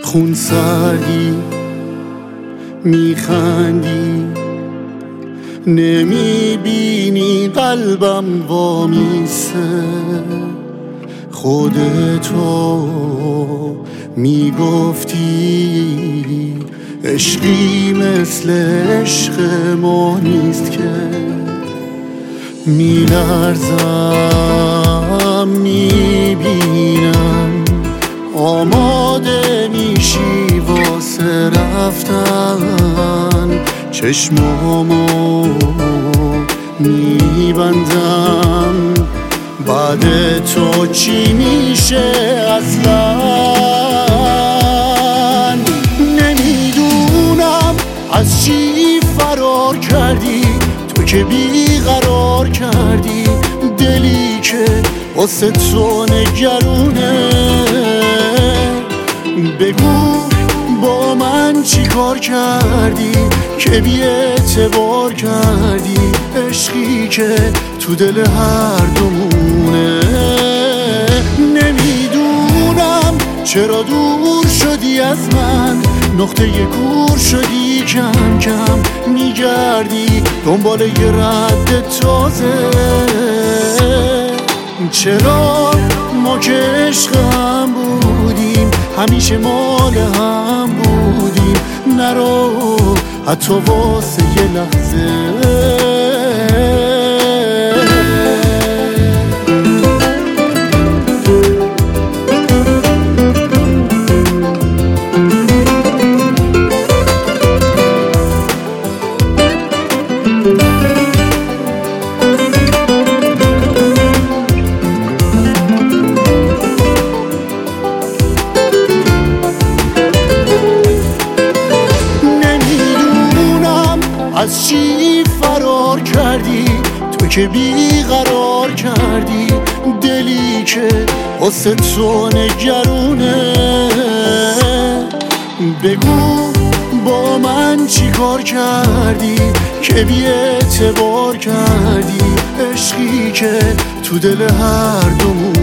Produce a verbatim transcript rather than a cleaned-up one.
خون سردی میخندی، نمیبینی قلبم وامیسه. خودتو میگفتی عشقی مثل عشق ما نیست که. میلرزم میبینم آماده میشی واسه رفتن، چشمامو میبندم بعد تو چی میشه اصلا. نمیدونم از چی فرار کردی تو که بیقرار کردی دلی که واسه تو نگرونه. بگو با من چی کار کردی که بی اعتبار کردی عشقی که تو دل هر دومونه. نمیدونم چرا دور شدی از من، نقطه کور شدی، کم کم میگردی دنبال یه رد تازه. چرا ما که عشق هم بودیم همیشه مال هم بودیم، نرو حتی واسه یه لحظه. از چی فرار کردی تو که بیقرار کردی دلی که واسه تو نگرونه. بگو با من چی کار کردی که بی اعتبار کردی عشقی که تو دل هر دومون